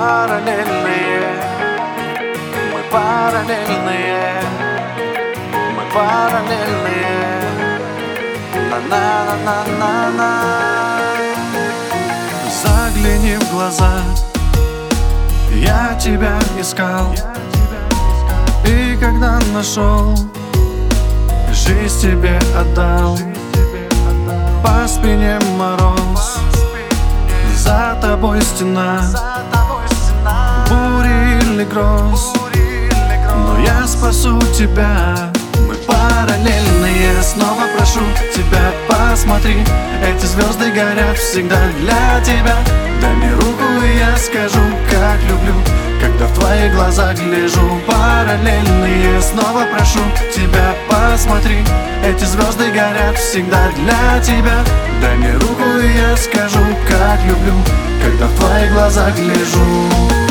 параллельные, мы параллельные, мы параллельные. На-на-на-на-на-на. Загляни в глаза, я тебя искал, и когда нашел, жизнь тебе отдал. По спине мороз, за тобой стена, бури или гроз, но я спасу тебя. Мы параллельные, снова прошу тебя, посмотри, эти звезды горят всегда для тебя. Дай мне руку, и я скажу, как люблю, когда в твои глаза гляжу. Параллельные, снова прошу тебя, посмотри, эти звезды горят всегда для тебя. Дай мне руку, и я скажу, как люблю, когда в твои глаза гляжу.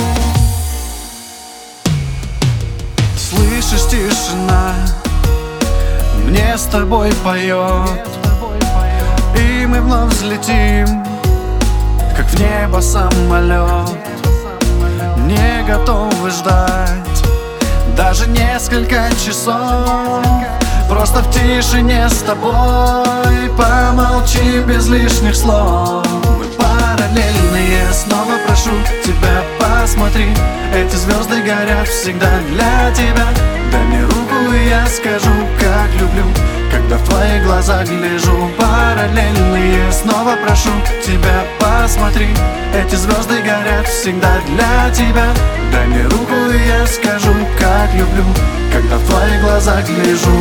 Слышишь, тишина мне с тобой поет, и мы вновь взлетим, как в небо самолет. Не готовы ждать даже несколько часов, просто в тишине с тобой помолчи без лишних слов. Мы параллельные, снова прошу тебя, посмотри, эти звезды горят всегда для тебя. Дай мне руку, и я скажу, как люблю, когда в твои глаза гляжу. Параллельные, снова прошу тебя, посмотри, эти звезды горят всегда для тебя. Дай мне руку, и я скажу, как люблю, когда в твои глаза гляжу.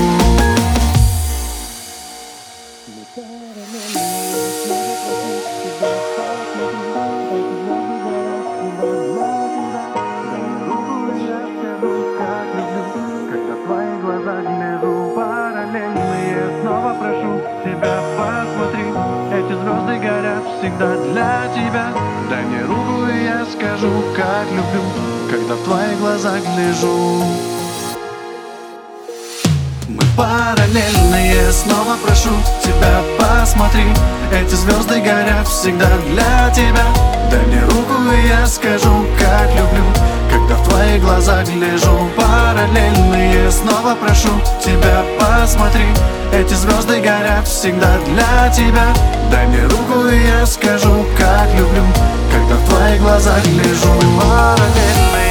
Снова прошу тебя, посмотри, эти звезды горят всегда для тебя. Дай мне руку, и я скажу, как люблю, когда в твои глаза гляжу. Мы параллельные, снова прошу тебя, посмотри, эти звезды горят всегда для тебя. Дай мне руку, и я скажу, как люблю, когда в твои глаза гляжу. Параллельные, снова прошу тебя, посмотри, эти звезды горят всегда для тебя. Дай мне руку, и я скажу, как люблю, когда в твои глаза гляжу. Параллельные.